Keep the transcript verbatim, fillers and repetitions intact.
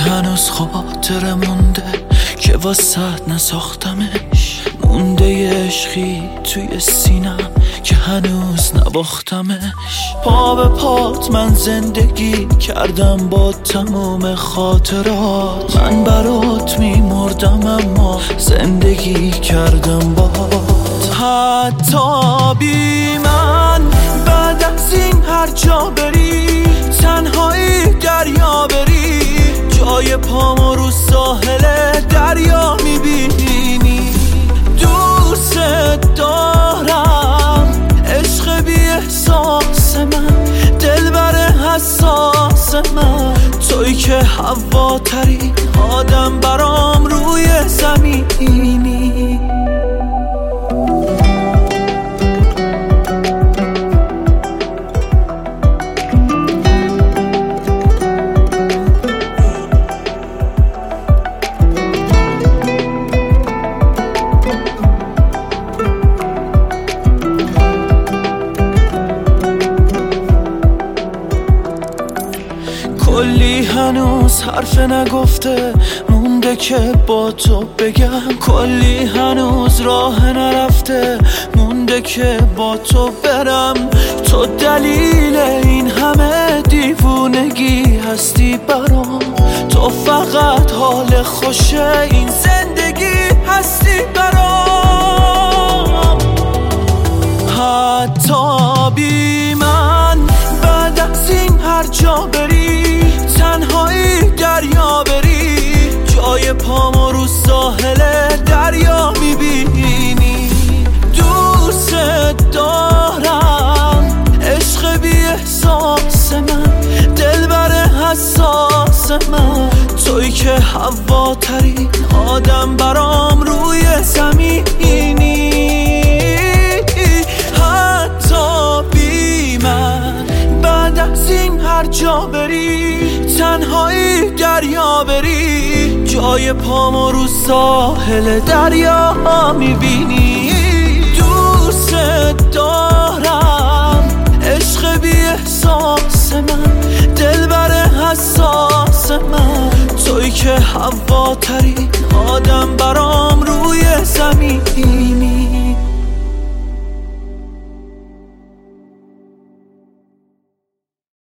هنوز خاطره مونده که واسه نساختمش، مونده عشقی توی سینم که هنوز نباختمش. پا به پات من زندگی کردم با تموم خاطرات، من برات میمردم اما زندگی کردم بات. حتی بی من بعد از این هر جا بری، تنهایی دریا بری، جای پامو رو ساحل دریا میبینی. دوست دارم عشق بی احساس من، دلبر حساس من، توی که هواترین آدم برام روی زمینی. کلی هنوز حرف نگفته مونده که با تو بگم، کلی هنوز راه نرفته مونده که با تو برم. تو دلیل این همه دیوونگی هستی برام، تو فقط حال خوشه این زندگی هستی برام. حتی بی من بعد از این هر جا بری، تنهایی دریا بری، جای پامو رو ساحل دریا میبینی. دوست دارم عشق بی احساس من، دلبر حساس من، توی که هواترین آدم برام روی زمینی. حتی بی من بعد از این هر جا بری، تنهایی دریا بری، جای پامو رو ساحل دریا میبینی. دوست دارم عشق بی احساس من، دلبر حساس من، توی که هواترین آدم برام روی زمینی.